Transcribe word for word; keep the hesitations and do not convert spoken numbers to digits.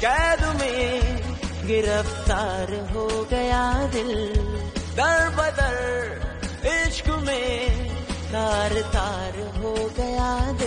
कैद में गिरफ्तार हो गया दिल, दर बदर इश्क में तार तार हो गया दिल।